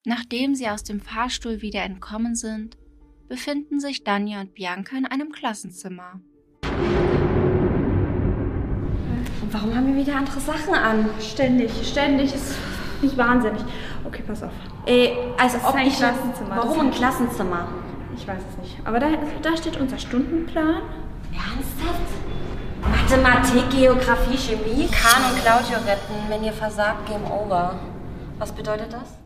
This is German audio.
Nachdem sie aus dem Fahrstuhl wieder entkommen sind, befinden sich Danja und Bianca in einem Klassenzimmer. Und warum haben wir wieder andere Sachen an? Ständig. Ist nicht wahnsinnig. Okay, pass auf. Also ob ein ich... Klassenzimmer. Warum ein Klassenzimmer? Ich weiß es nicht. Aber da steht unser Stundenplan. Ernsthaft? Mathematik, Geografie, Chemie. Kahn und Claudio retten. Wenn ihr versagt, Game Over. Was bedeutet das?